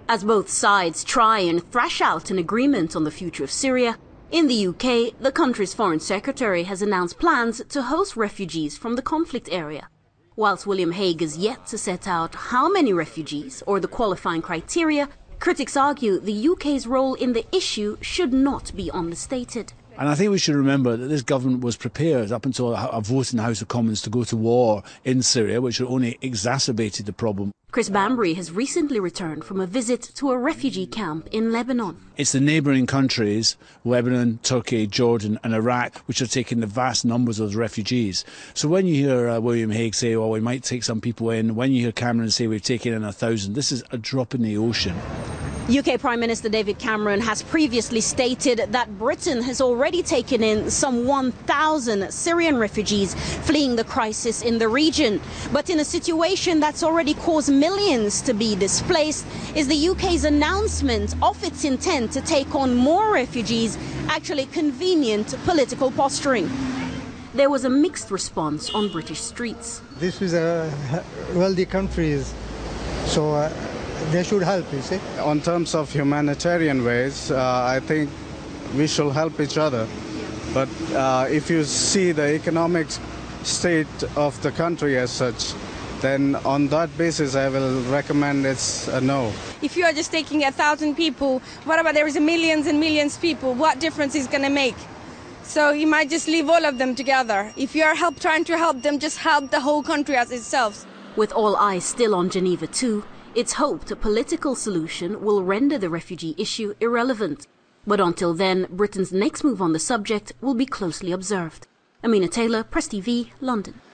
As both sides try and thrash out an agreement on the future of Syria, in the UK, the country's Foreign Secretary has announced plans to host refugees from the conflict area. Whilst William Hague is yet to set out how many refugees or the qualifying criteria, critics argue the UK's role in the issue should not be understated. And I think we should remember that this government was prepared up until a vote in the House of Commons to go to war in Syria, which only exacerbated the problem. Chris Bambury has recently returned from a visit to a refugee camp in Lebanon. It's the neighbouring countries, Lebanon, Turkey, Jordan and Iraq, which are taking the vast numbers of refugees. So when you hear William Hague say, we might take some people in, when you hear Cameron say we've taken in 1,000, this is a drop in the ocean. UK Prime Minister David Cameron has previously stated that Britain has already taken in some 1,000 Syrian refugees fleeing the crisis in the region. But in a situation that's already caused millions to be displaced, is the UK's announcement of its intent to take on more refugees actually convenient political posturing? There was a mixed response on British streets. This is a wealthy country, so they should help, you see. On terms of humanitarian ways, I think we should help each other. But if you see the economic state of the country as such, then on that basis I will recommend it's a no. If you are just taking 1,000 people, what about there is millions and millions of people? What difference is going to make? So you might just leave all of them together. If you are trying to help them, just help the whole country as itself. With all eyes still on Geneva too, it's hoped a political solution will render the refugee issue irrelevant. But until then, Britain's next move on the subject will be closely observed. Amina Taylor, Press TV, London.